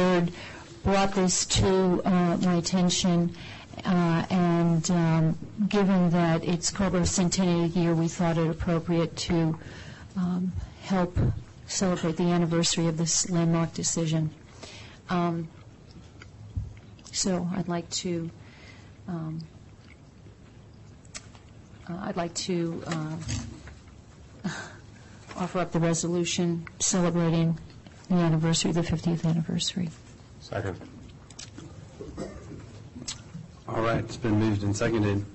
3rd brought this to my attention, and given that it's Carrboro Centennial year, we thought it appropriate to help celebrate the anniversary of this landmark decision. So I'd like to offer up the resolution celebrating the anniversary, the 50th anniversary. Second. All right, it's been moved and seconded.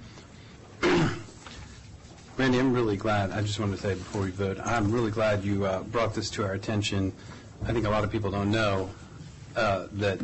Randy, I'm really glad, I just wanted to say before we vote, I'm really glad you brought this to our attention. I think a lot of people don't know that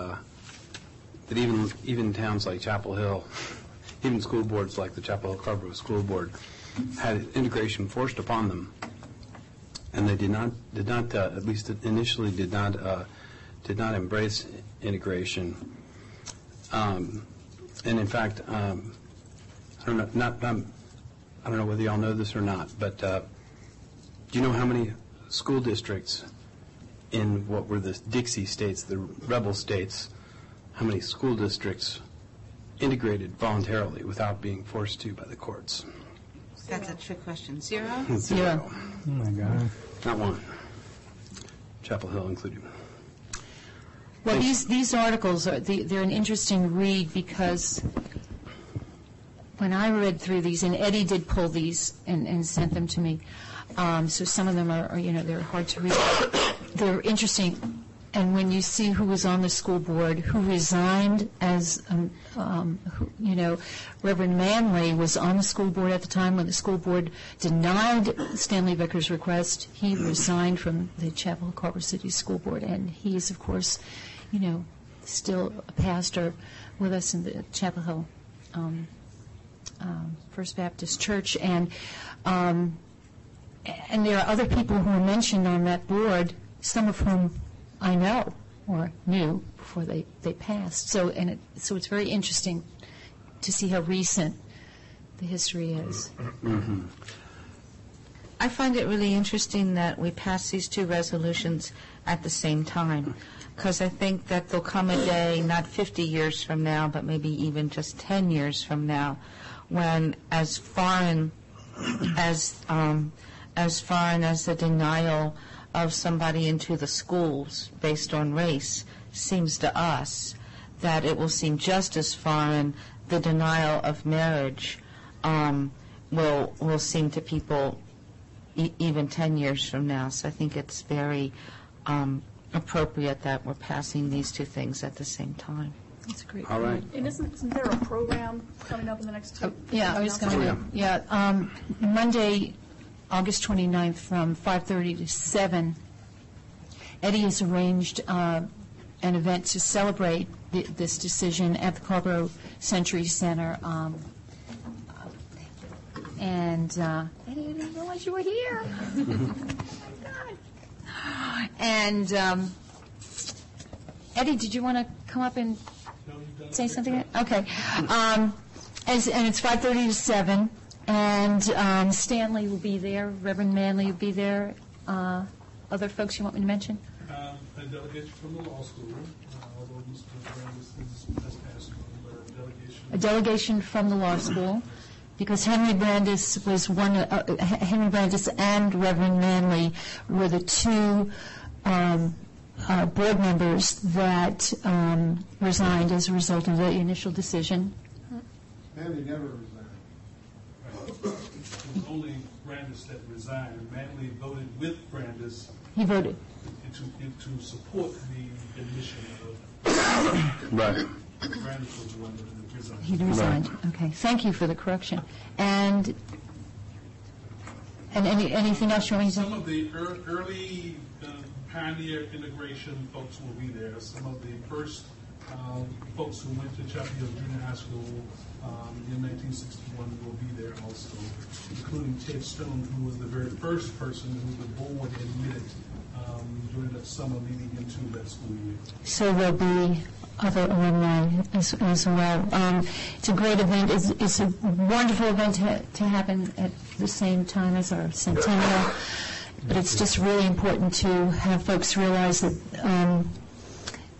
even towns like Chapel Hill, even school boards like the Chapel Hill Carrboro School Board, had integration forced upon them, and they did not at least initially did not embrace integration. And in fact, I don't know whether y'all know this or not, but do you know how many school districts in what were the Dixie states, the rebel states, how many school districts integrated voluntarily without being forced to by the courts? That's a trick question. Zero? Zero. Oh, my God. Not one. Chapel Hill included. Well, these articles, they're an interesting read because when I read through these, and Eddie did pull these and sent them to me, so some of them are, they're hard to read. They're interesting. And when you see who was on the school board, who resigned as, Reverend Manley was on the school board at the time when the school board denied Stanley Vicker's request. He resigned from the Chapel Hill Carrboro City School Board, and he is, of course, still a pastor with us in the Chapel Hill First Baptist Church. And there are other people who are mentioned on that board, some of whom I know or knew before they passed. So it's very interesting to see how recent the history is. Mm-hmm. I find it really interesting that we pass these two resolutions at the same time, because I think that there'll come a day, not 50 years from now, but maybe even just 10 years from now, when as foreign as the denial of somebody into the schools based on race seems to us, that it will seem just as foreign. The denial of marriage will seem to people even 10 years from now. So I think it's very appropriate that we're passing these two things at the same time. That's great. All right. And isn't there a program coming up in the next 2 Yeah, I was going to. Yeah, Monday, August 29th, from 5:30 to 7. Eddie has arranged an event to celebrate this decision at the Carrboro Century Center. And Eddie, I didn't realize you were here. Oh, my God. And Eddie, did you want to come up and say something? Okay. And it's 5:30 to 7. And Stanley will be there. Reverend Manley will be there. Other folks you want me to mention? A delegation from the law school, although Mr. Brandis has passed on, but A delegation from the law school, because Henry Brandis was Henry Brandis and Reverend Manley were the two board members that resigned as a result of the initial decision. Manley never resigned. It was only Brandis that resigned. Manley voted with Brandis. He voted to support the admission of. Right. Brandis was the one that resigned. He resigned. Right. Okay. Thank you for the correction. And anything else you want to say? Some of the early pioneer integration folks will be there. Some of the first folks who went to Chapel Hill Junior High School in 1961 will be there also, including Ted Stone, who was the very first person who the board admitted during that summer leading into that school year. So there'll be other alumni as well. It's a great event. It's a wonderful event to happen at the same time as our centennial. But it's just really important to have folks realize that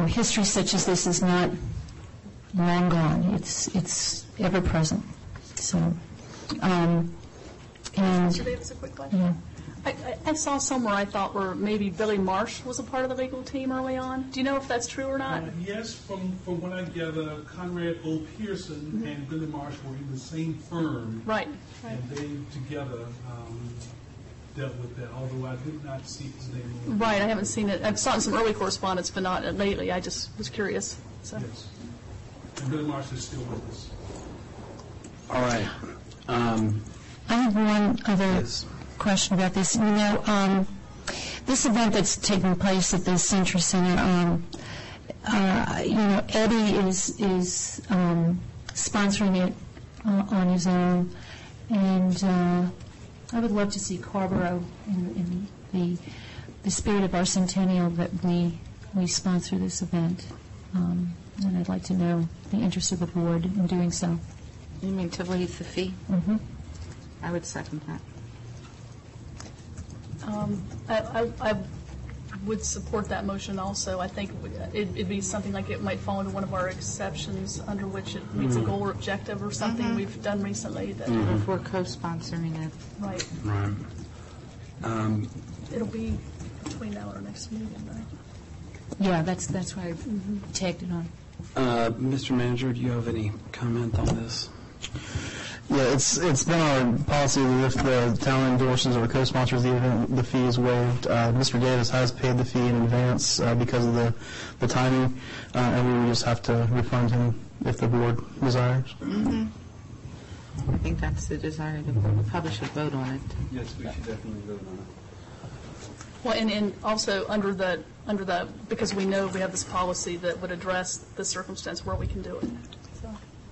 history such as this is not long gone. It's ever present. So, and Mr. Davis, a quick question. yeah. I saw somewhere I thought where maybe Billy Marsh was a part of the legal team early on. Do you know if that's true or not? Yes, from what I gather, Conrad O. Pearson and Billy Marsh were in the same firm. Right. And they together dealt with that, although I did not see his name. Right, I haven't seen it. I've saw it in some early correspondence, but not lately. I just was curious. So. Yes. And Billy Marsh is still with us. All right. I have one other Yes. question about this. You know, this event that's taking place at the Century Center, you know, Eddie is sponsoring it on his own, and I would love to see Carrboro in the spirit of our centennial that we sponsor this event, and I'd like to know the interest of the board in doing so. You mean to waive the fee? Mm-hmm. I would second that. I would support that motion also. I think it'd be something like it might fall into one of our exceptions under which it meets a goal or objective or something we've done recently. That If we're co-sponsoring it. Right. Right. It'll be between now and our next meeting, right? Yeah, that's why I tagged it on. Mr. Manager, do you have any comment on this? Yeah, it's been our policy that if the town endorses or co-sponsors the event, the fee is waived. Mr. Davis has paid the fee in advance because of the timing, and we would just have to refund him if the board desires. Mm-hmm. I think that's the desire of the board. We probably should vote on it. Yes, we should definitely vote on it. Well, and also under the because we know we have this policy that would address the circumstance where we can do it. So.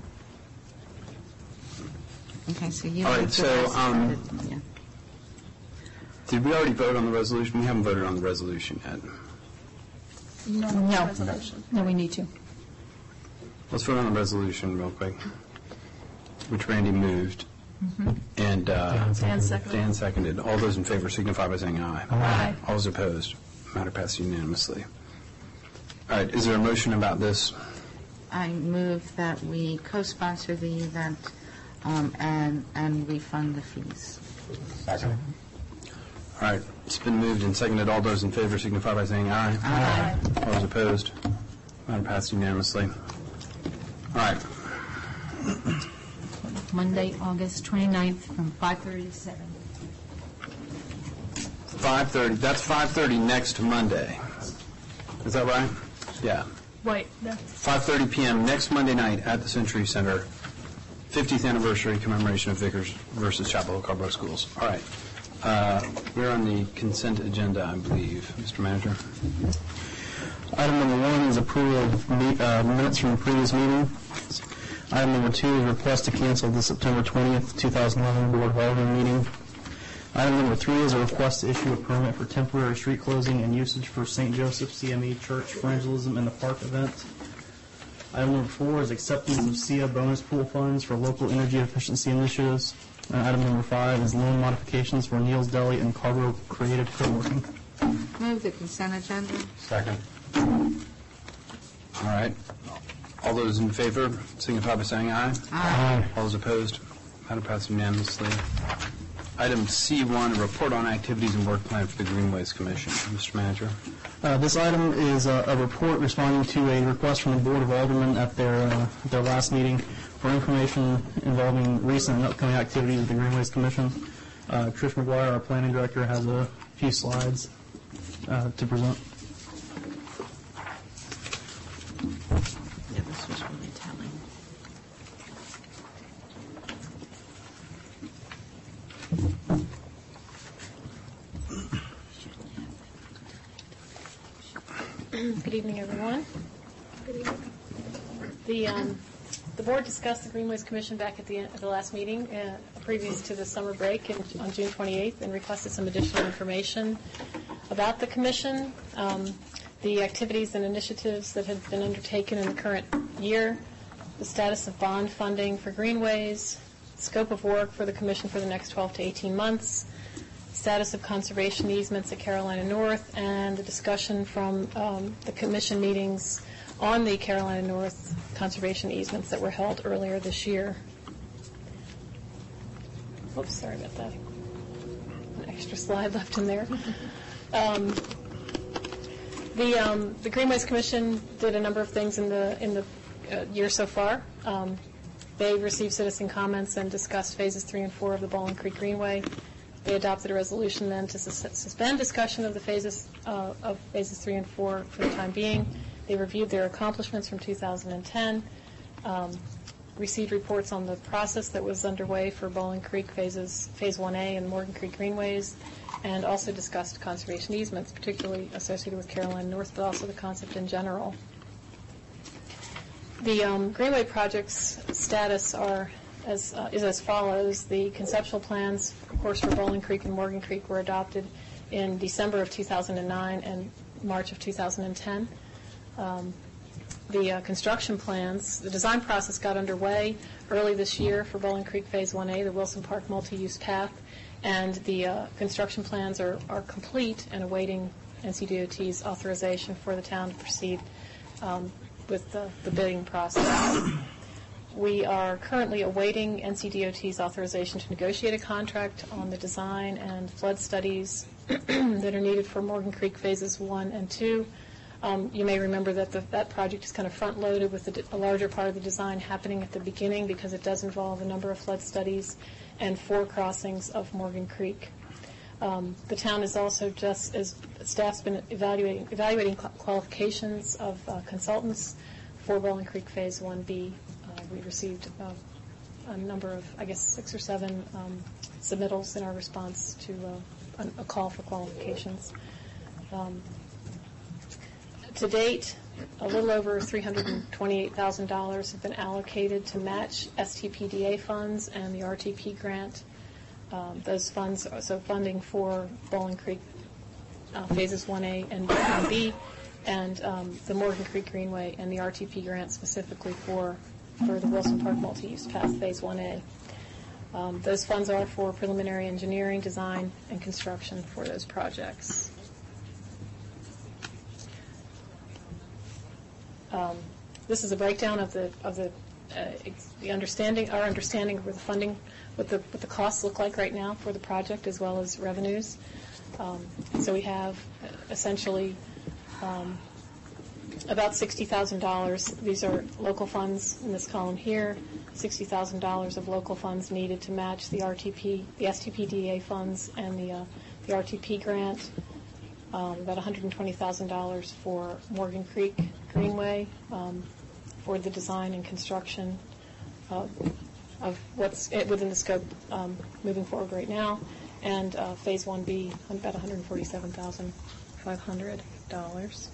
Okay, so you All right, moved the so, rest. Yeah. Did we already vote on the resolution? We haven't voted on the resolution yet. No. Resolution. No, we need to. Let's vote on the resolution real quick, which Randy moved. And Dan seconded. Dan seconded. All those in favor signify by saying aye. Aye. All those opposed. Matter passed unanimously. All right, is there a motion about this? I move that we co-sponsor the event and refund the fees. All right, it's been moved and seconded. All those in favor signify by saying aye. Aye. All those opposed. Matter passed unanimously. All right. Monday, August 29th, from 5:30 to 7. 5:30. That's 5:30 next Monday. Is that right? Yeah. Right. Yeah. 5:30 p.m. next Monday night at the Century Center, 50th anniversary commemoration of Vickers versus Chapel Hill Carrboro Schools. All right. We're on the consent agenda, I believe. Mr. Manager. Item number 1 is approval of minutes from the previous meeting. Item number 2 is request to cancel the September 20th, 2011 Board of Aldermen meeting. Item number 3 is a request to issue a permit for temporary street closing and usage for St. Joseph CME Church for Evangelism in the Park event. Item number 4 is acceptance of SIA bonus pool funds for local energy efficiency initiatives. And item number 5 is loan modifications for Neil's Deli and Carrboro Creative Co-working. Move the consent agenda. Second. All right. All those in favor signify by saying aye. Aye. All those opposed. Matter passed unanimously. Item C1, a report on activities and work plan for the Greenways Commission. Mr. Manager. This item is a report responding to a request from the Board of Aldermen at their last meeting for information involving recent and upcoming activities of the Greenways Commission. Trish McGuire, our planning director, has a few slides to present. Yeah, this was really telling. Good evening, everyone. Good evening. The board discussed the Greenways Commission back at the last meeting, previous to the summer break on June 28th, and requested some additional information about the commission, the activities and initiatives that have been undertaken in the current year, the status of bond funding for Greenways, scope of work for the commission for the next 12 to 18 months, status of conservation easements at Carolina North, and the discussion from the commission meetings on the Carolina North conservation easements that were held earlier this year. Oops, sorry about that. An extra slide left in there. The Greenways Commission did a number of things in the year so far. They received citizen comments and discussed phases 3 and 4 of the Bowling Creek Greenway. They adopted a resolution then to suspend discussion of the phases 3 and 4 for the time being. They reviewed their accomplishments from 2010, received reports on the process that was underway for Bowling Creek Phase 1A and Morgan Creek Greenways, and also discussed conservation easements, particularly associated with Carolina North, but also the concept in general. The Greenway project's status is as follows. The conceptual plans, of course, for Bowling Creek and Morgan Creek were adopted in December of 2009 and March of 2010. The construction plans, the design process got underway early this year for Bowling Creek Phase 1A, the Wilson Park multi-use path, and the construction plans are complete and awaiting NCDOT's authorization for the town to proceed with the bidding process. We are currently awaiting NCDOT's authorization to negotiate a contract on the design and flood studies that are needed for Morgan Creek Phases 1 and 2. You may remember that that project is kind of front-loaded with a larger part of the design happening at the beginning because it does involve a number of flood studies and 4 crossings of Morgan Creek. The town is also just, as staff's been evaluating qualifications of consultants for Bowling Creek Phase 1B. We received a number of, 6 or 7 submittals in our response to a call for qualifications. To date, a little over $328,000 have been allocated to match STPDA funds and the RTP grant. Those funds, so funding for Bowling Creek Phases 1A and 1B, and the Morgan Creek Greenway and the RTP grant specifically for the Wilson Park multi-use path Phase 1A. Those funds are for preliminary engineering, design, and construction for those projects. This is a breakdown of the understanding, our understanding of where the funding, what the costs look like right now for the project, as well as revenues. So we have essentially about $60,000. These are local funds in this column here. $60,000 of local funds needed to match the RTP, the STPDA funds, and the RTP grant. About $120,000 for Morgan Creek Greenway for the design and construction of what's within the scope moving forward right now, and Phase 1B about $147,500.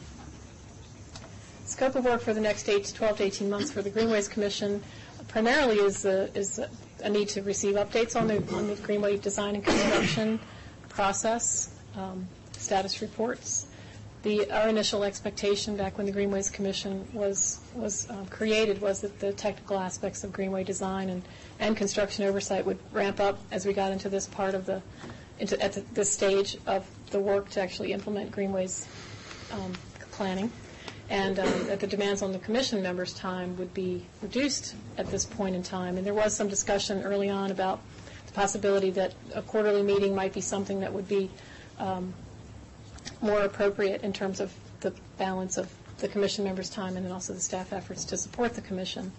Scope of work for the next 12 to 18 months for the Greenways Commission primarily is a need to receive updates on the Greenway design and construction process. Status reports. Our initial expectation back when the Greenways Commission was created was that the technical aspects of Greenway design and construction oversight would ramp up as we got into this part of this stage of the work to actually implement Greenway's planning, and that the demands on the Commission members' time would be reduced at this point in time. And there was some discussion early on about the possibility that a quarterly meeting might be something that would be more appropriate in terms of the balance of the Commission members' time and then also the staff efforts to support the Commission.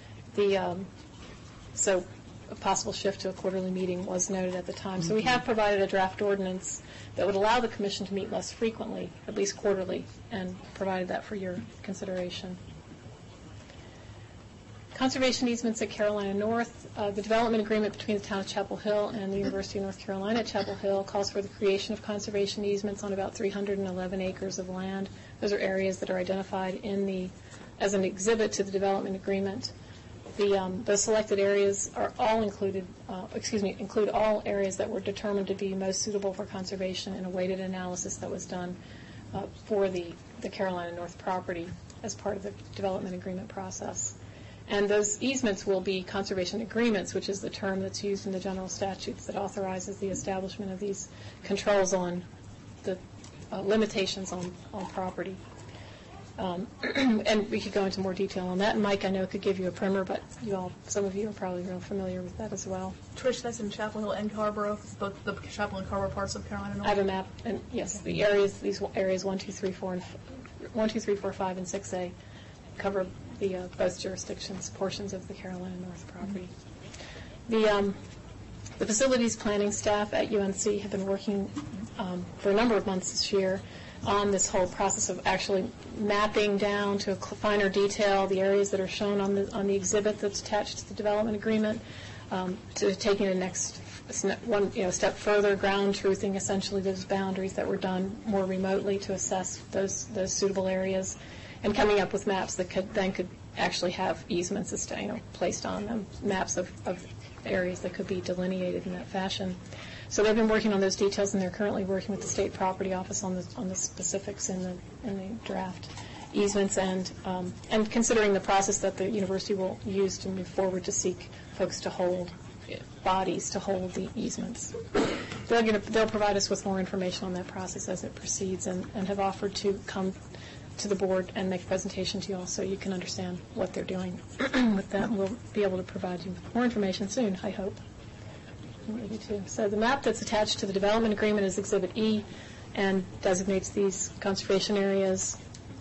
So a possible shift to a quarterly meeting was noted at the time. So we have provided a draft ordinance that would allow the Commission to meet less frequently, at least quarterly, and provided that for your consideration. Conservation easements at Carolina North. The development agreement between the town of Chapel Hill and the University of North Carolina at Chapel Hill calls for the creation of conservation easements on about 311 acres of land. Those are areas that are identified as an exhibit to the development agreement. Those selected areas are all include all areas that were determined to be most suitable for conservation in a weighted analysis that was done for the Carolina North property as part of the development agreement process. And those easements will be conservation agreements, which is the term that's used in the general statutes that authorizes the establishment of these controls on the limitations on property. And we could go into more detail on that. And Mike, I know, could give you a primer, but some of you are probably real familiar with that as well. Trish, that's in Chapel Hill and Carborough, both the Chapel and Carborough parts of Carolina North. I have a map, and yes, the areas, these areas 1, 2, 3, 4, 5, and 6A cover the both jurisdictions, portions of the Carolina North property. The facilities planning staff at UNC have been working for a number of months this year on this whole process of actually mapping down to a finer detail the areas that are shown on the exhibit that's attached to the development agreement, to taking the next step further, ground truthing essentially those boundaries that were done more remotely to assess those suitable areas, and coming up with maps that could actually have easements placed on them, maps of areas that could be delineated in that fashion. So they've been working on those details, and they're currently working with the State Property Office on the specifics in the draft easements, and considering the process that the university will use to move forward to seek folks to hold bodies to hold the easements. They'll provide us with more information on that process as it proceeds, and have offered to come to the board and make a presentation to you all so you can understand what they're doing with that. We'll be able to provide you with more information soon, I hope. Maybe too. So the map that's attached to the development agreement is Exhibit E and designates these conservation areas.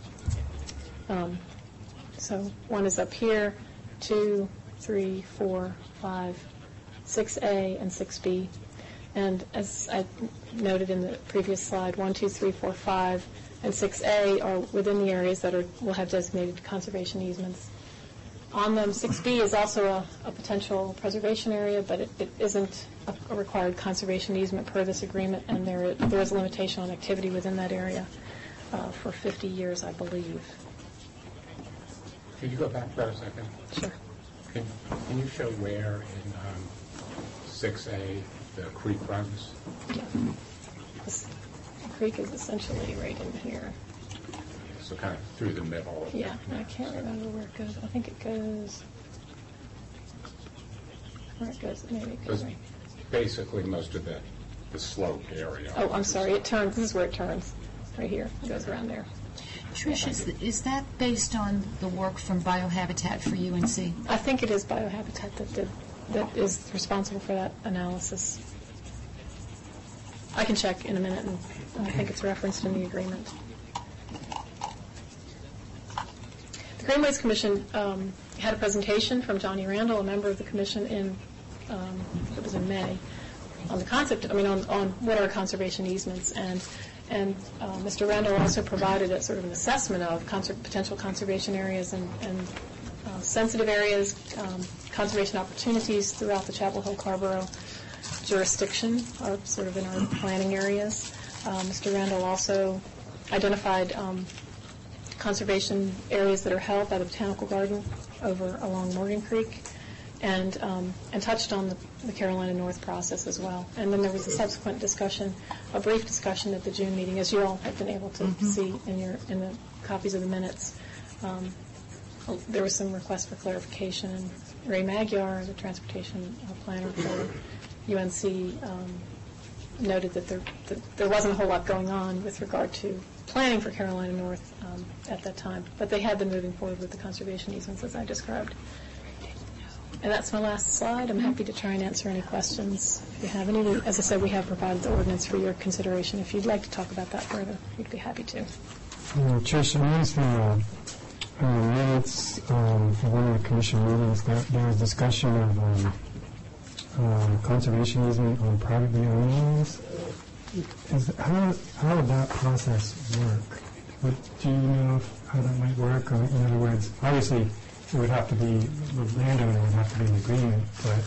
So one is up here, 2, 3, 4, 5, 6A, and 6B. And as I noted in the previous slide, 1, 2, 3, 4, 5, and 6A are within the areas that will have designated conservation easements. On them, 6B is also a potential preservation area, but it isn't a required conservation easement per this agreement, and there is a limitation on activity within that area for 50 years, I believe. Could you go back for a second? Sure. Can you show where in 6A the creek runs? Yeah. This creek is essentially right in here. So kind of through the middle. Yeah, I can't remember where it goes. I think it goes where it goes. Maybe it goes right. Basically, most of the slope area. Oh, I'm sorry. It turns. This is where it turns. Right here. It goes around there. Trish, is that based on the work from Biohabitat for UNC? I think it is Biohabitat that is responsible for that analysis. I can check in a minute, and I think it's referenced in the agreement. The Greenways Commission had a presentation from Johnny Randall, a member of the commission, it was in May, on the concept, on what are conservation easements, and Mr. Randall also provided a sort of an assessment of potential conservation areas and sensitive areas, conservation opportunities throughout the Chapel Hill Carborough jurisdiction, are sort of in our planning areas. Mr. Randall also identified conservation areas that are held by the Botanical Garden along Morgan Creek, and touched on the Carolina North process as well. And then there was a subsequent discussion, a brief discussion at the June meeting, as you all have been able to see in the copies of the minutes. There was some request for clarification, and Ray Magyar, the transportation planner for UNC, noted that there wasn't a whole lot going on with regard to planning for Carolina North at that time, but they had been moving forward with the conservation easements as I described. And that's my last slide. I'm happy to try and answer any questions if you have any. As I said, we have provided the ordinance for your consideration. If you'd like to talk about that further, we'd be happy to. Trish, I noticed in the minutes for one of the commission meetings that there was discussion of conservation easement on privately owned lands. How would that process work? Do you know how that might work? Or in other words, obviously, it would have to be, the landowner would have to be in agreement, but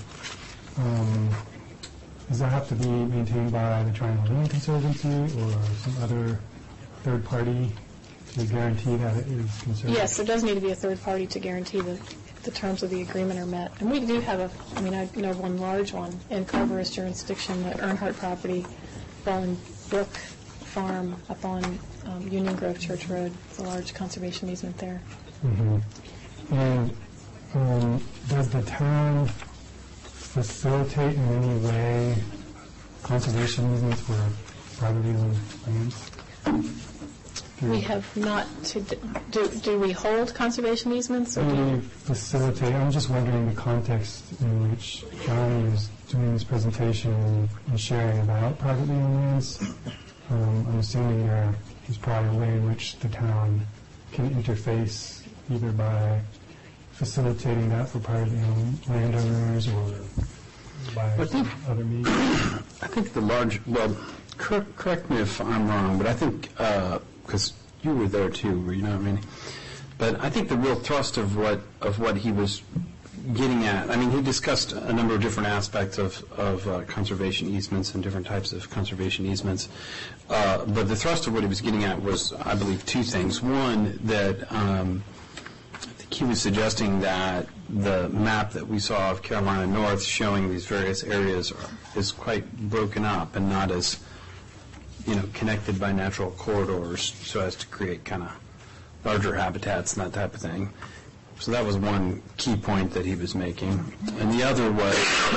does that have to be maintained by the Triangle Land Conservancy or some other third party to guarantee that it is conserved? Yes, there does need to be a third party to guarantee that the terms of the agreement are met. And we do have I know one large one in Carborough's jurisdiction, the Earnhardt property, Fallen Brook Farm up on Union Grove Church Road. It's a large conservation easement there. Mm-hmm. And does the town facilitate in any way conservation easements for privately owned lands? We have not, do we hold conservation easements? Or do Do we- we facilitate? I'm just wondering the context in which Johnny is doing this presentation and sharing about privately owned lands. I'm assuming there's probably a way in which the town can interface either by facilitating that for privately owned landowners or by other means. I think the large, well, correct me if I'm wrong, but I think, because you were there too, were you not, Randy? But I think the real thrust of what he was getting at, I mean, he discussed a number of different aspects of conservation easements and different types of conservation easements. But the thrust of what he was getting at was, I believe, two things. One, that I think he was suggesting that the map that we saw of Carolina North showing these various areas is quite broken up and not as, connected by natural corridors so as to create kind of larger habitats and that type of thing. So that was one key point that he was making. And the other was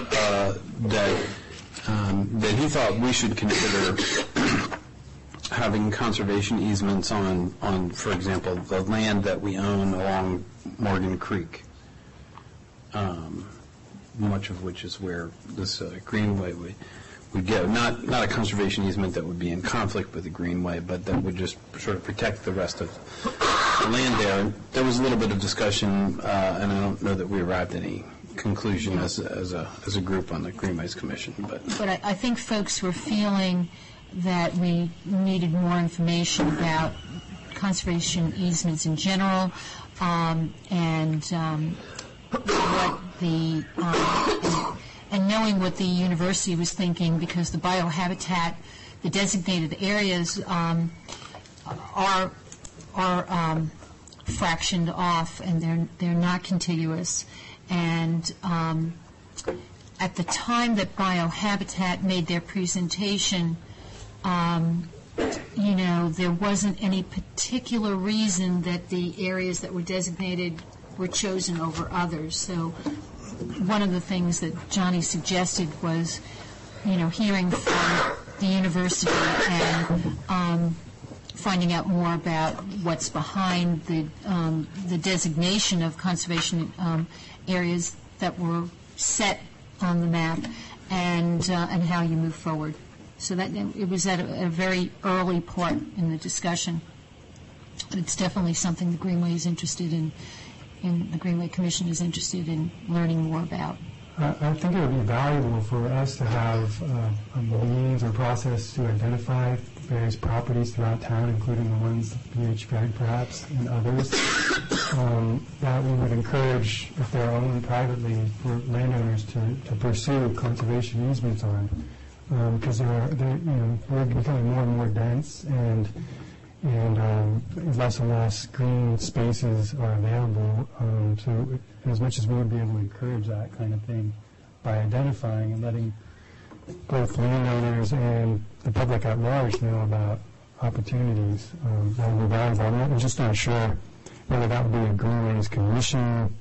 that he thought we should consider having conservation easements on, for example, the land that we own along Morgan Creek, much of which is where this greenway would go. Not a conservation easement that would be in conflict with the greenway, but that would just sort of protect the rest of the land there. And there was a little bit of discussion, and I don't know that we arrived at any conclusion as a group on the Greenways Commission. But I think folks were feeling that we needed more information about conservation easements in general, and what the and knowing what the university was thinking, because the biohabitat, the designated areas are fractioned off, and they're not contiguous. And at the time that Biohabitat made their presentation, there wasn't any particular reason that the areas that were designated were chosen over others. So one of the things that Johnny suggested was, hearing from the university and finding out more about what's behind the designation of conservation areas that were set on the map, and how you move forward. So that it was at a very early part in the discussion. But it's definitely something the Greenway is interested in, and the Greenway Commission is interested in learning more about. I think it would be valuable for us to have a means or process to identify various properties throughout town, including the ones BHP perhaps and others, that we would encourage, if they're owned privately, for landowners to pursue conservation easements on, because we're becoming more and more dense, and less and less green spaces are available. So as much as we would be able to encourage that kind of thing by identifying and letting both landowners and the public at large know about opportunities, that would be valuable. I'm just not sure whether that would be a Greenways Commission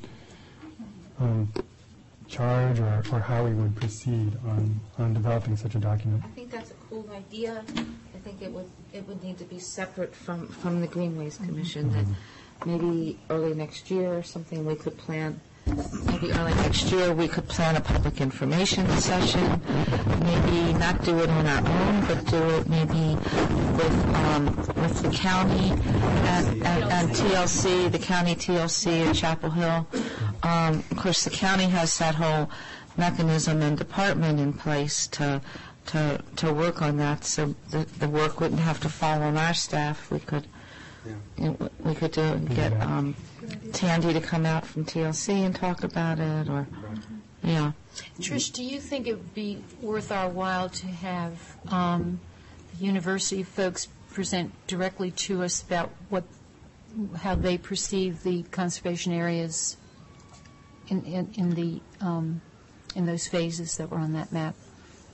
charge or how we would proceed on developing such a document. I think that's a cool idea. I think it would need to be separate from the Greenways Commission. That maybe early next year or something we could plan. Maybe early next year we could plan a public information session. Maybe not do it on our own, but do it maybe with the county and TLC, the county TLC at Chapel Hill. Of course, the county has that whole mechanism and department in place to work on that, so the work wouldn't have to fall on our staff. We could get Tandy to come out from TLC and talk about it, or Trish, do you think it would be worth our while to have the university folks present directly to us about how they perceive the conservation areas in those phases that were on that map?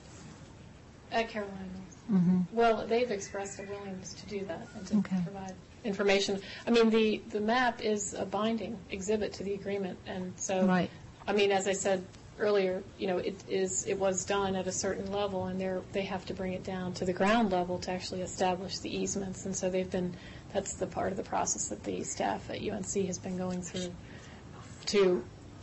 At Carolina. Mm-hmm. Well, they've expressed a willingness to do that and to Okay. provide information. I mean, the map is a binding exhibit to the agreement, and so, Right. I mean, as I said earlier, it was done at a certain level, and they have to bring it down to the ground level to actually establish the easements, and so that's the part of the process that the staff at UNC has been going through to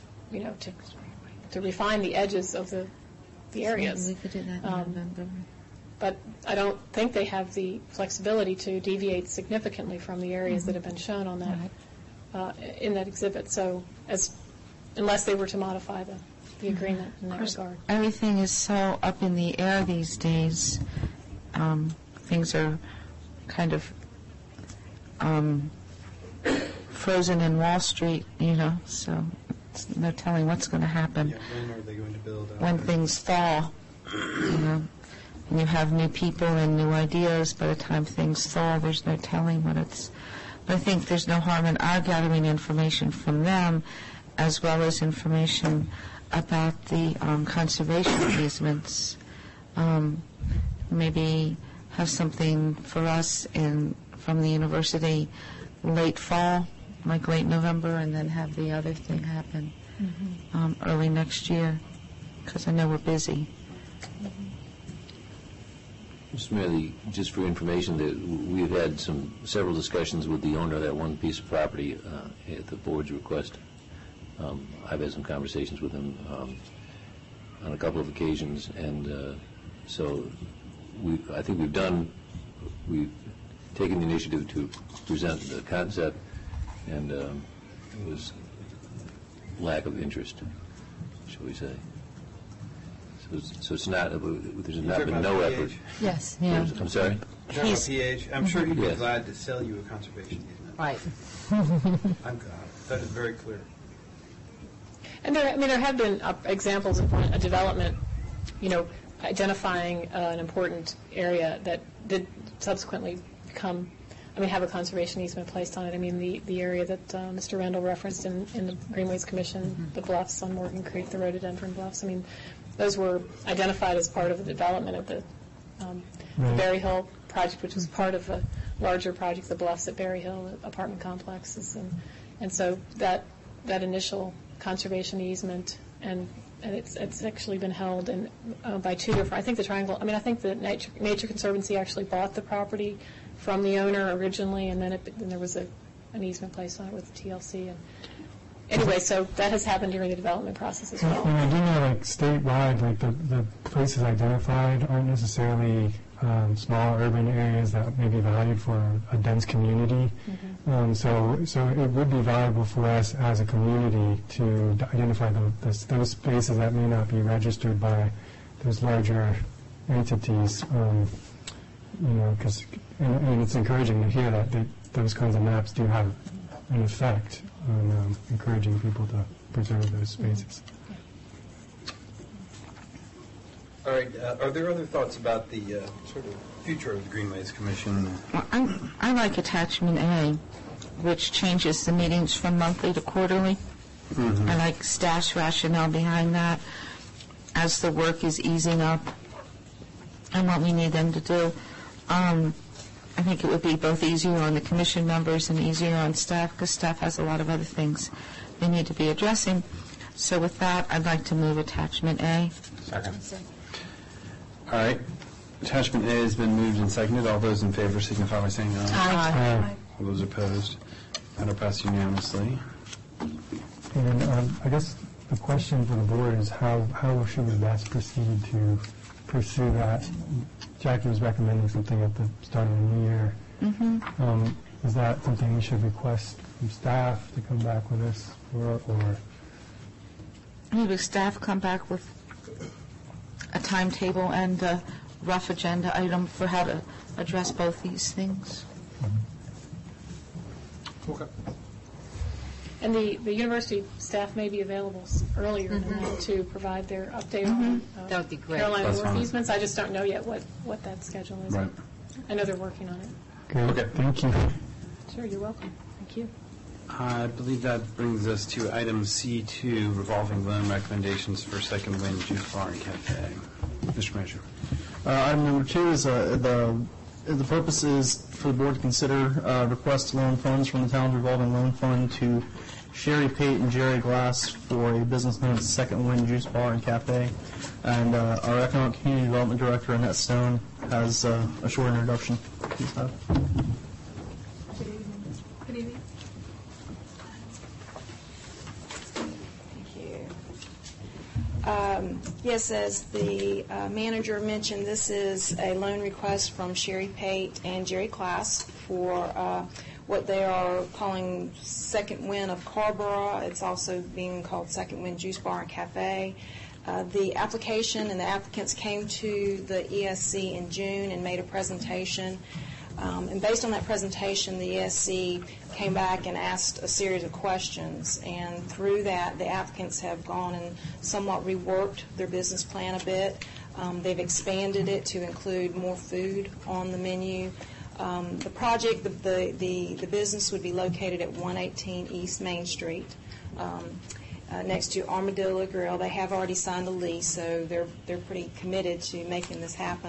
refine the edges of the areas. We could do that in November. But I don't think they have the flexibility to deviate significantly from the areas that have been shown on that in that exhibit. So, unless they were to modify the agreement in that regard. Everything is so up in the air these days. Things are kind of frozen in Wall Street, so it's no telling what's going to happen. Yeah, when are they going to build? When things thaw, and you have new people and new ideas. By the time things thaw, there's no telling what it's. But I think there's no harm in our gathering information from them, as well as information about the conservation easements. Maybe have something for us from the university late fall, like late November, and then have the other thing happen early next year, because I know we're busy. Mr. Mayor, just for information, that we've had several discussions with the owner of that one piece of property at the board's request. I've had some conversations with him on a couple of occasions, and so I think we've taken the initiative to present the concept, and it was lack of interest, shall we say. So it's not, there's not been no effort. Yes, yeah. I'm sorry? PH, I'm sure he'd be Yes. glad to sell you a conservation easement. Right. I'm glad. That is very clear. And there have been examples of a development, identifying an important area that did subsequently have a conservation easement placed on it. I mean, the area that Mr. Randall referenced in the Greenways Commission, the bluffs on Morgan Creek, the rhododendron bluffs. I mean, those were identified as part of the development of the Berry Hill project, which was part of a larger project, the Bluffs at Berry Hill apartment complexes, and so that initial conservation easement and it's actually been held by two different. I think the Triangle. I mean, I think the Nature Conservancy actually bought the property from the owner originally, and then there was an easement placed on it with the TLC. And anyway, so that has happened during the development process as well. And I do know, statewide, the places identified aren't necessarily small urban areas that may be valued for a dense community. So it would be valuable for us as a community to identify those spaces that may not be registered by those larger entities. Because and it's encouraging to hear that those kinds of maps do have an effect on encouraging people to preserve those spaces. All right. Are there other thoughts about the sort of future of the Greenways Commission? Well, I like attachment A, which changes the meetings from monthly to quarterly. I like staff's rationale behind that as the work is easing up and what we need them to do. I think it would be both easier on the commission members and easier on staff, because staff has a lot of other things they need to be addressing. So with that, I'd like to move attachment A. Second. All right. Attachment A has been moved and seconded. All those in favor signify by saying aye. Aye. All those opposed? That'll pass unanimously. And I guess the question for the board is how should we best proceed to pursue that? Jackie was recommending something at the start of the new year. Is that something we should request from staff to come back with us, or Maybe staff come back with a timetable and a rough agenda item for how to address both these things. Okay. And the university staff may be available earlier than that to provide their update on That would be great. Carolina That's Wharf fine. easements. I just don't know yet what that schedule is. Right. I know they're working on it. great? Okay. Thank you. Sure, you're welcome. Thank you. I believe that brings us to item C2, revolving loan recommendations for Second Wind Juice Bar and Cafe. Mr. Manager. Item number 2 is the The purpose is for the board to consider request to loan funds from the town's revolving loan fund to Sherry Pate and Jerry Glass for a business known as Second Wind Juice Bar and Cafe. And our Economic Community Development Director, Annette Stone, has a short introduction. Please have. Good evening. Good evening. Thank you. Yes, as the manager mentioned, this is a loan request from Sherry Pate and Jerry Glass for what they are calling Second Wind of Carborough. It's also being called Second Wind Juice Bar and Cafe. The application and the applicants came to the ESC in June and made a presentation. And based on that presentation, the ESC came back and asked a series of questions. And through that, the applicants have gone and somewhat reworked their business plan a bit. They've expanded it to include more food on the menu. The project, the business would be located at 118 East Main Street, next to Armadillo Grill. They have already signed a lease, so they're pretty committed to making this happen.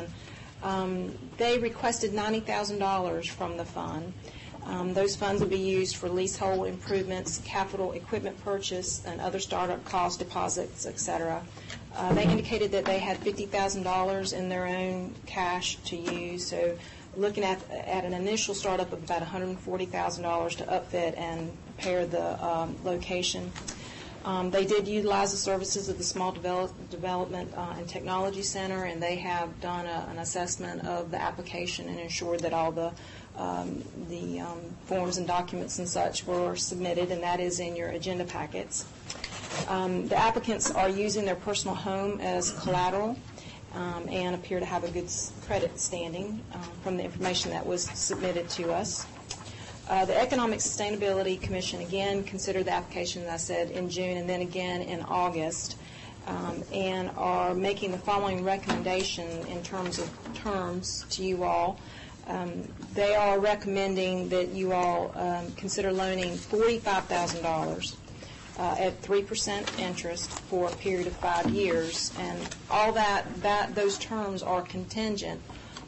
They requested $90,000 from the fund. Those funds will be used for leasehold improvements, capital equipment purchase, and other startup costs, deposits, etc. They indicated that they had $50,000 in their own cash to use, so looking at an initial startup of about $140,000 to upfit and prepare the location. They did utilize the services of the Small Development and Technology Center, and they have done an assessment of the application and ensured that all the forms and documents and such were submitted, and that is in your agenda packets. The applicants are using their personal home as collateral and appear to have a good credit standing from the information that was submitted to us. The Economic Sustainability Commission, again, considered the application, as I said, in June and then again in August, and are making the following recommendation in terms of terms to you all. They are recommending that you all consider loaning $45,000 at 3% interest for a period of 5 years, and all those terms are contingent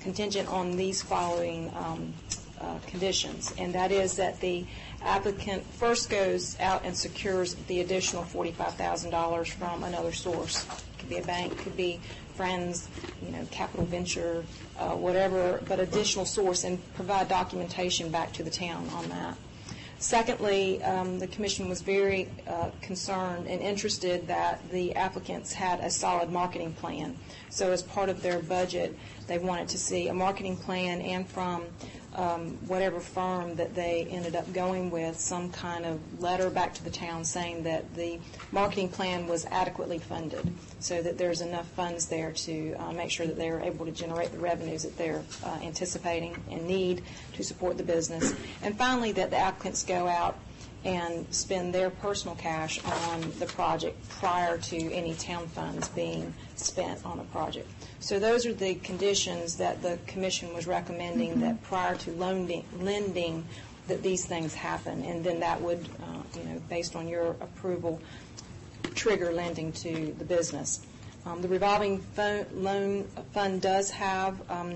on these following conditions, and that is that the applicant first goes out and secures the additional $45,000 from another source. It could be a bank, could be friends, capital venture, whatever, but additional source, and provide documentation back to the town on that. Secondly, the commission was very concerned and interested that the applicants had a solid marketing plan. So as part of their budget, they wanted to see a marketing plan, and from whatever firm that they ended up going with, some kind of letter back to the town saying that the marketing plan was adequately funded, so that there's enough funds there to make sure that they're able to generate the revenues that they're anticipating and need to support the business. And finally, that the applicants go out and spend their personal cash on the project prior to any town funds being spent on the project. So those are the conditions that the commission was recommending, that prior to lending, that these things happen, and then that would, based on your approval, trigger lending to the business. The revolving loan fund does have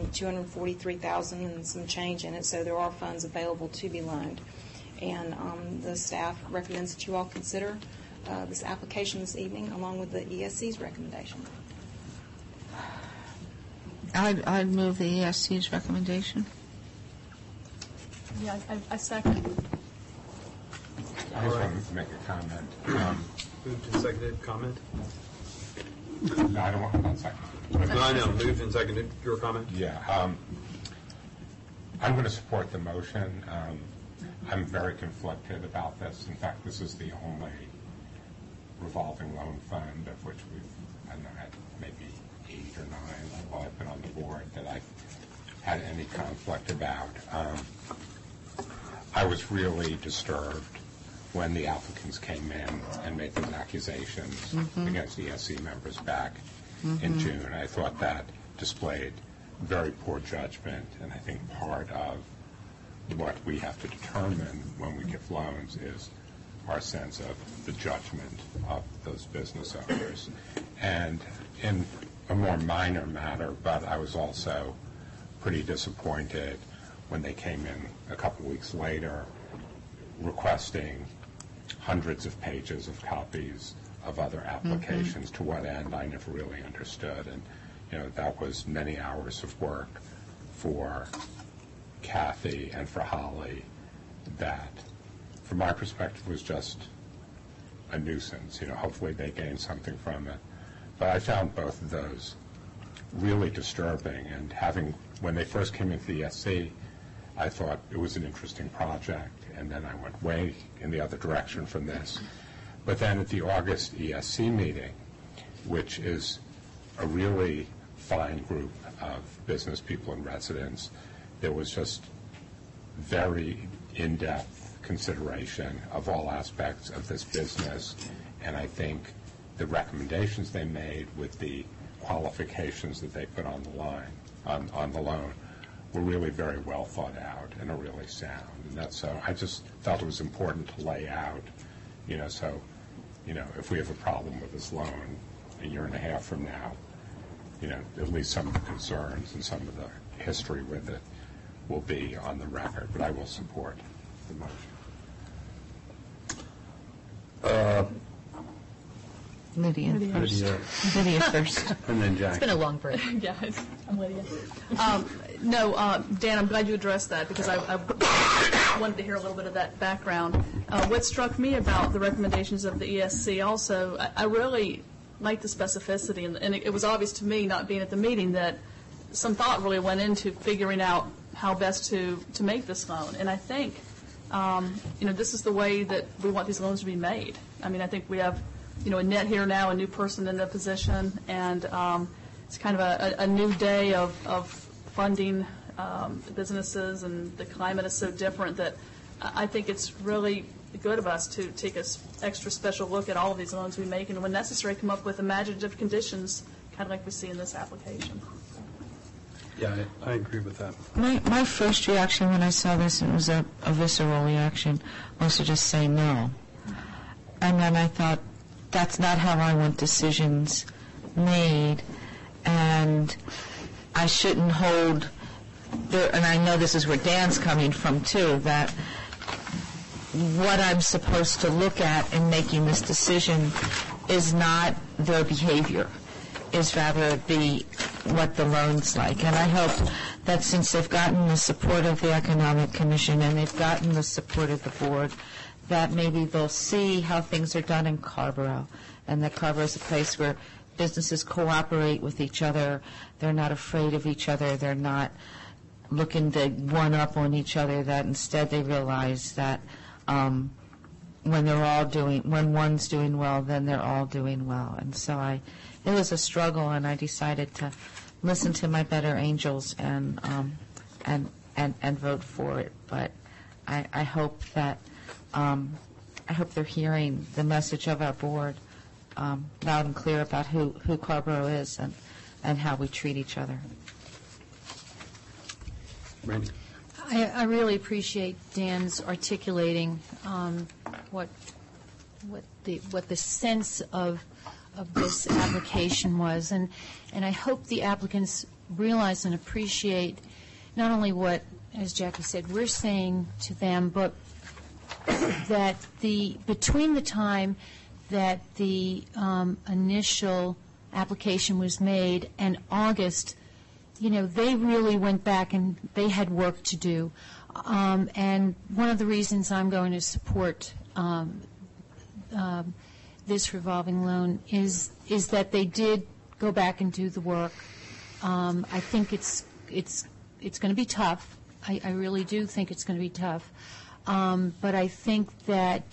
$243,000 and some change in it, so there are funds available to be loaned. And the staff recommends that you all consider this application this evening, along with the ESC's recommendation. I'd move the ESC's recommendation. Yeah, I second. I just wanted to make a comment. Moved and seconded. Comment? No, I don't want to second. No, I know. Moved and seconded. Your comment? Yeah. I'm going to support the motion. I'm very conflicted about this. In fact, this is the only revolving loan fund of which we've, I don't know, had maybe 8 or 9 while I've been on the board that I've had any conflict about. I was really disturbed when the applicants came in and made those accusations against ESC members back in June. I thought that displayed very poor judgment, and I think part of what we have to determine when we give loans is our sense of the judgment of those business owners. And in a more minor matter, but I was also pretty disappointed when they came in a couple weeks later requesting hundreds of pages of copies of other applications. To what end, I never really understood. And, that was many hours of work for Kathy and for Holly that, from my perspective, was just a nuisance. Hopefully they gained something from it. But I found both of those really disturbing. And when they first came into the ESC, I thought it was an interesting project. And then I went way in the other direction from this. But then at the August ESC meeting, which is a really fine group of business people and residents, there was just very in-depth consideration of all aspects of this business. And I think the recommendations they made with the qualifications that they put on the line, on the loan, were really very well thought out and are really sound. And so I just felt it was important to lay out, so, if we have a problem with this loan a year and a half from now, at least some of the concerns and some of the history with it will be on the record. But I will support the motion. Lydia first. And then Jack. It's been a long break. Guys, I'm Lydia. Dan, I'm glad you addressed that because I wanted to hear a little bit of that background. What struck me about the recommendations of the ESC also, I really liked the specificity, and it was obvious to me, not being at the meeting, that some thought really went into figuring out how best to make this loan. And I think, this is the way that we want these loans to be made. I mean, I think we have a net here now, a new person in the position, and it's kind of a new day of funding businesses, and the climate is so different that I think it's really good of us to take an extra special look at all of these loans we make, and when necessary, come up with imaginative conditions, kind of like we see in this application. Yeah, I agree with that. My first reaction when I saw this, and it was a visceral reaction, was to just say no. And then I thought, that's not how I want decisions made, and I shouldn't hold, and I know this is where Dan's coming from too, that what I'm supposed to look at in making this decision is not their behavior, is rather what the loan's like. And I hope that since they've gotten the support of the Economic Commission and they've gotten the support of the board, that maybe they'll see how things are done in Carrboro, and that Carrboro is a place where businesses cooperate with each other. They're not afraid of each other. They're not looking to one-up on each other, that instead they realize that when one's doing well, then they're all doing well. And so it was a struggle, and I decided to listen to my better angels and vote for it. But I hope that I hope they're hearing the message of our board loud and clear about who Carrboro is and how we treat each other. Randy? I really appreciate Dan's articulating what the sense of this application was, and I hope the applicants realize and appreciate not only what, as Jackie said, we're saying to them, but that between the time that the initial application was made and August, they really went back and they had work to do. And one of the reasons I'm going to support this revolving loan is that they did go back and do the work. I think it's going to be tough. I really do think it's going to be tough. But I think that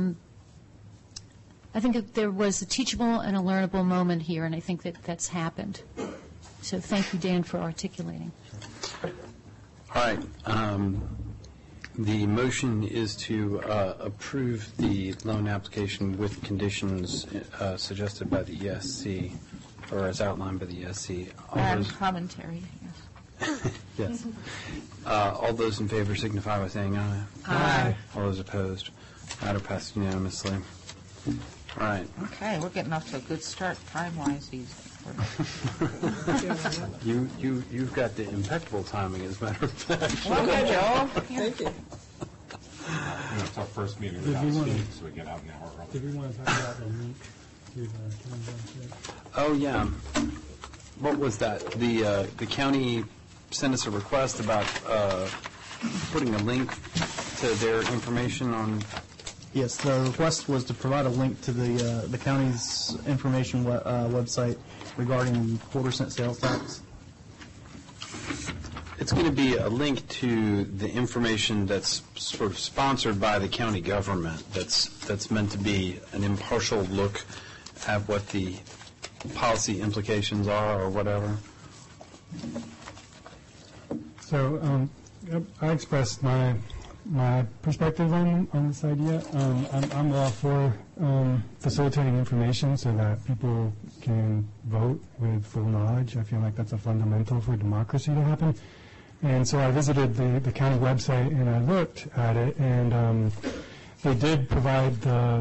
there was a teachable and a learnable moment here, and I think that that's happened. So thank you, Dan, for articulating. All right. The motion is to approve the loan application with conditions suggested by the ESC, or as outlined by the ESC. Commentary. Yes. All those in favor signify by saying aye. Aye. All those opposed. Matter passed unanimously. All right. Okay, we're getting off to a good start time-wise. You've got the impeccable timing, as a matter of fact. Okay, Joel. Thank you. It's our first meeting without Steve, so we get out an hour early. Did we want to talk about the link to the county website? Oh, yeah. What was that? The county sent us a request about putting a link to their information on... Yes, the request was to provide a link to the county's information website regarding quarter-cent sales tax. It's going to be a link to the information that's sort of sponsored by the county government that's meant to be an impartial look at what the policy implications are or whatever. So I expressed my perspective on this idea. I'm all for facilitating information so that people can vote with full knowledge. I feel like that's a fundamental for democracy to happen. And so I visited the county website and I looked at it, and they did provide the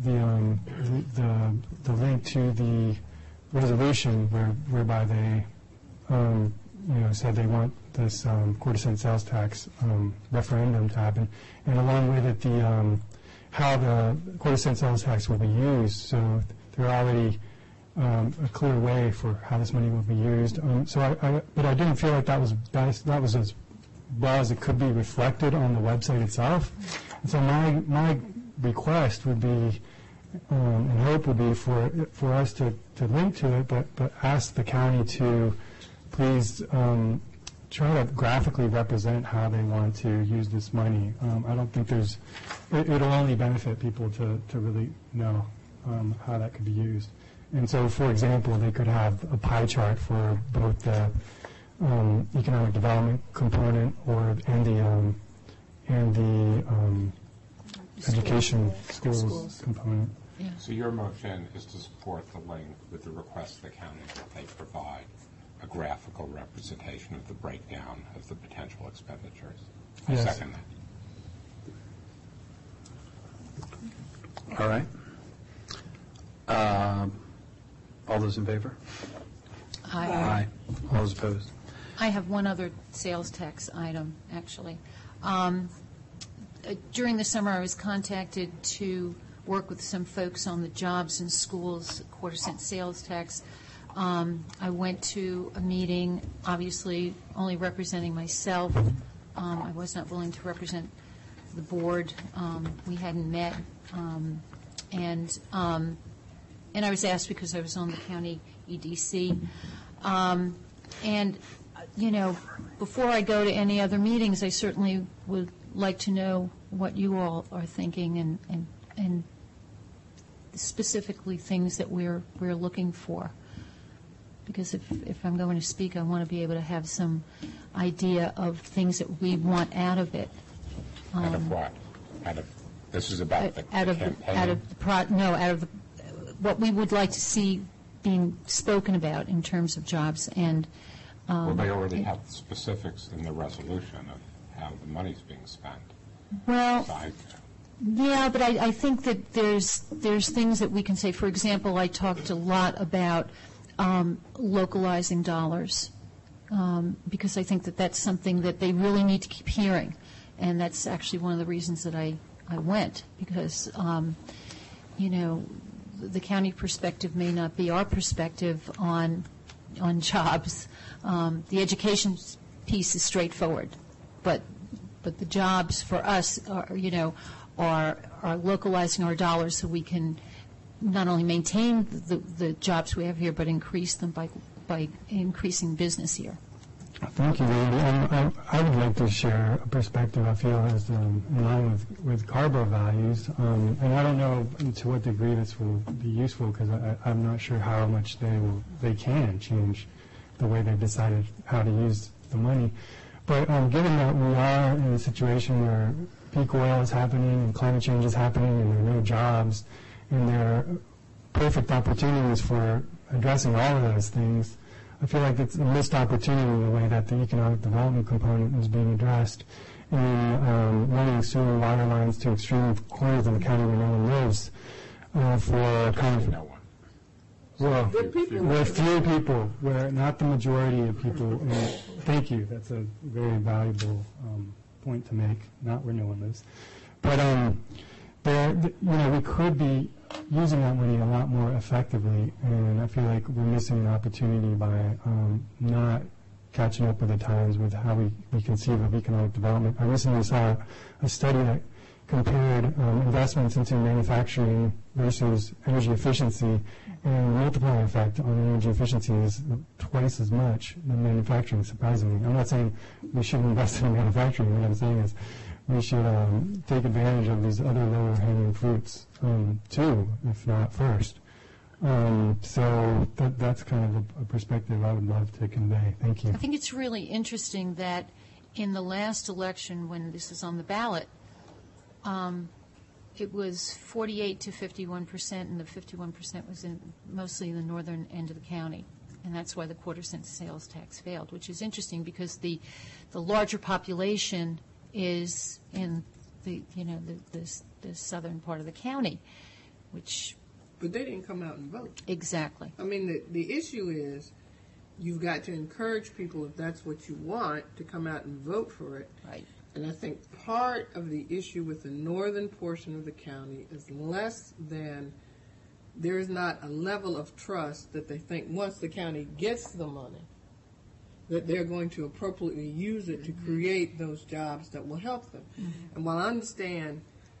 link to the resolution whereby they said they want this quarter-cent sales tax referendum to happen, and along with it how the quarter-cent sales tax will be used. So there are already a clear way for how this money will be used. But I didn't feel like that was as well as it could be reflected on the website itself. And so my request would be, and hope would be for us to link to it, but ask the county to please try to graphically represent how they want to use this money. I don't think it'll only benefit people to really know how that could be used. And so, for example, they could have a pie chart for both the economic development component and the education schools component. Yeah. So your motion is to support the link with the request of the county that they provide a graphical representation of the breakdown of the potential expenditures. I Yes. second that. All right. All those in favor? Aye. All those opposed? I have one other sales tax item, actually. During the summer, I was contacted to work with some folks on the jobs in schools, quarter-cent sales tax. I went to a meeting, obviously only representing myself. I was not willing to represent the board. We hadn't met. And I was asked because I was on the county EDC. And, before I go to any other meetings, I certainly would like to know what you all are thinking and specifically things that we're looking for. Because if I'm going to speak, I want to be able to have some idea of things that we want out of it. Out of what? This is about the campaign? Out of what we would like to see being spoken about in terms of jobs. And Well, they already have the specifics in the resolution of how the money's being spent. Well, yeah, but I think that there's things that we can say. For example, I talked a lot about localizing dollars because I think that that's something that they really need to keep hearing. And that's actually one of the reasons that I went, because, the county perspective may not be our perspective on jobs. The education piece is straightforward, but the jobs for us are localizing our dollars so we can not only maintain the jobs we have here, but increase them by increasing business here. Thank you, Randy. I would like to share a perspective I feel is in line with Carbo values. And I don't know to what degree this will be useful, because I'm not sure how much they can change the way they've decided how to use the money. But given that we are in a situation where peak oil is happening and climate change is happening and there are no jobs, and there are perfect opportunities for addressing all of those things, I feel like it's a missed opportunity in the way that the economic development component is being addressed in running sewer and water lines to extreme corners of the county where no one lives for kind of... No one. Well, Good people. we're few people. We're not the majority of people. And thank you. That's a very valuable point to make. Not where no one lives. But we could be using that money a lot more effectively, and I feel like we're missing an opportunity by not catching up with the times with how we conceive of economic development. I recently saw a study that compared investments into manufacturing versus energy efficiency, and the multiplying effect on energy efficiency is twice as much than manufacturing, surprisingly. I'm not saying we shouldn't invest in manufacturing. What I'm saying is we should take advantage of these other lower-hanging fruits, too, if not first. So that's kind of a perspective I would love to convey. Thank you. I think it's really interesting that in the last election, when this is on the ballot, it was 48 to 51%, and the 51% was mostly in the northern end of the county. And that's why the quarter-cent sales tax failed, which is interesting because the larger population is in the southern part of the county, which. But they didn't come out and vote. Exactly. I mean, the issue is you've got to encourage people, if that's what you want, to come out and vote for it. Right. And I think part of the issue with the northern portion of the county is less than there is not a level of trust that they think once the county gets the money, that they're going to appropriately use it to create those jobs that will help them. And while I understand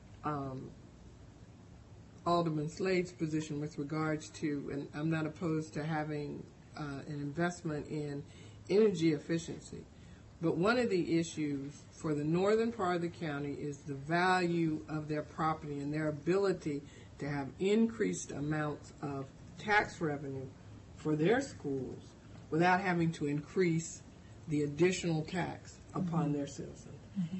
Alderman Slade's position with regards to, and I'm not opposed to having an investment in energy efficiency, but one of the issues for the northern part of the county is the value of their property and their ability to have increased amounts of tax revenue for their schools without having to increase the additional tax upon their citizens.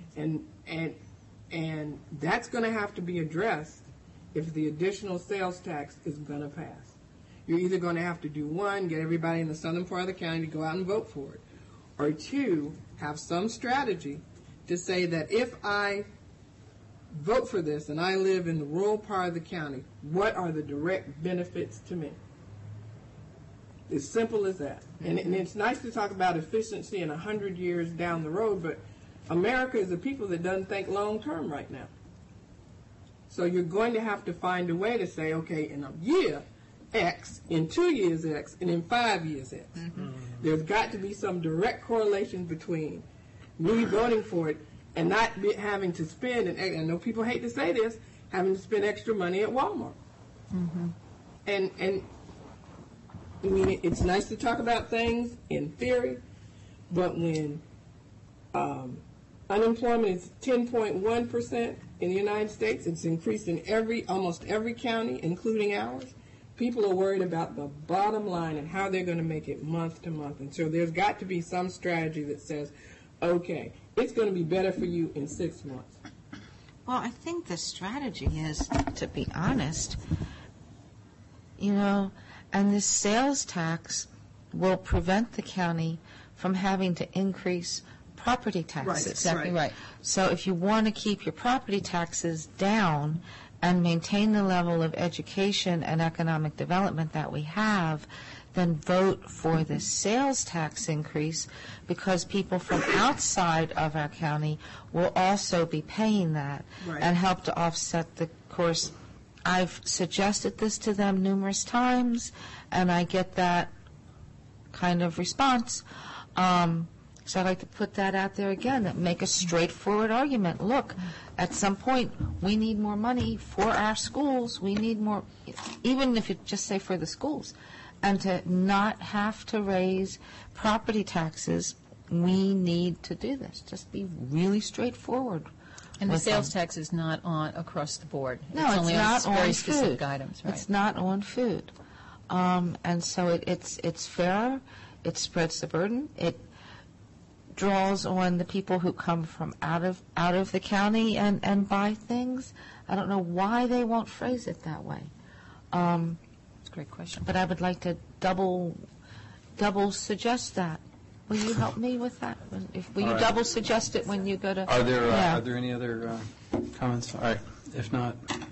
And that's going to have to be addressed if the additional sales tax is going to pass. You're either going to have to do one, get everybody in the southern part of the county to go out and vote for it, or two, have some strategy to say that if I vote for this and I live in the rural part of the county, what are the direct benefits to me? As simple as that. And it's nice to talk about efficiency in 100 years down the road, but America is a people that doesn't think long term right now. So you're going to have to find a way to say, okay, in a year X, in 2 years X, and in 5 years X. There's got to be some direct correlation between me voting for it and not having to spend, and I know people hate to say this, having to spend extra money at Walmart. And I mean, it's nice to talk about things in theory, but when unemployment is 10.1% in the United States, it's increased in almost every county, including ours. People are worried about the bottom line and how they're going to make it month to month. And so there's got to be some strategy that says, okay, it's going to be better for you in 6 months. Well, I think the strategy is, to be honest, and this sales tax will prevent the county from having to increase property taxes. Right, exactly right. So if you want to keep your property taxes down and maintain the level of education and economic development that we have, then vote for the sales tax increase, because people from outside of our county will also be paying that and help to offset the course. I've suggested this to them numerous times, and I get that kind of response. So I'd like to put that out there again, make a straightforward argument. Look, at some point, we need more money for our schools. We need more, even if you just say for the schools. And to not have to raise property taxes, we need to do this. Just be really straightforward. And the sales tax is not on across the board. No, it's only not on on very food. specific items, right? It's not on food. And so it's fair. It spreads the burden. It draws on the people who come from out of the county and buy things. I don't know why they won't phrase it that way. That's a great question. But I would like to double suggest that. Will you help me with that? Will you double suggest it when you go to? Are there any other comments? All right. If not,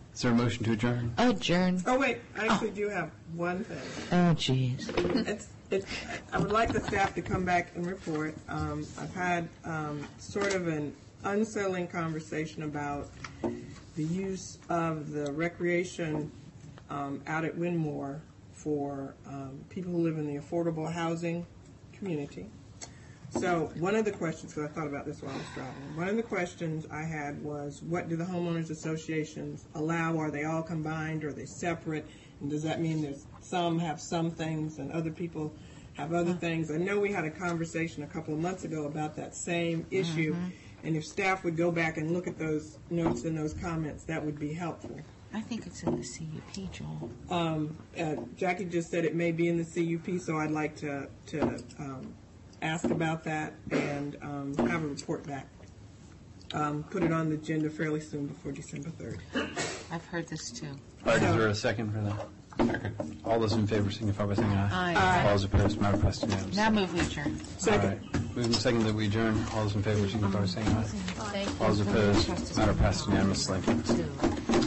Is there a motion to adjourn? Adjourn. Oh, wait, I actually do have one thing. Oh, jeez. I would like the staff to come back and report. I've had sort of an unsettling conversation about the use of the recreation out at Wynmoor for people who live in the affordable housing community. So one of the questions, because I thought about this while I was driving, one of the questions I had was, what do the homeowners associations allow? Are they all combined? Are they separate? And does that mean there's some have some things and other people have other things? I know we had a conversation a couple of months ago about that same issue, and if staff would go back and look at those notes and those comments, that would be helpful. I think it's in the CUP, Joel. Jackie just said it may be in the CUP, so I'd like to ask about that and have a report back. Put it on the agenda fairly soon before December 3rd. I've heard this too. All right, is there a second for that? Second. All those in favor signify by saying aye. Aye. All those opposed, matter passed unanimously. Now move we adjourn. Second. All right. Moving second that we adjourn. All those in favor signify by saying aye. Thank you. All those opposed, matter passed unanimously.